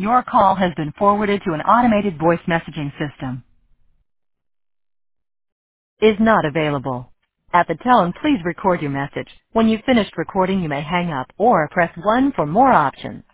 Your call has been forwarded to an automated voice messaging system. Is not available. At the tone, please record your message. When you've finished recording, you may hang up or press 1 for more options.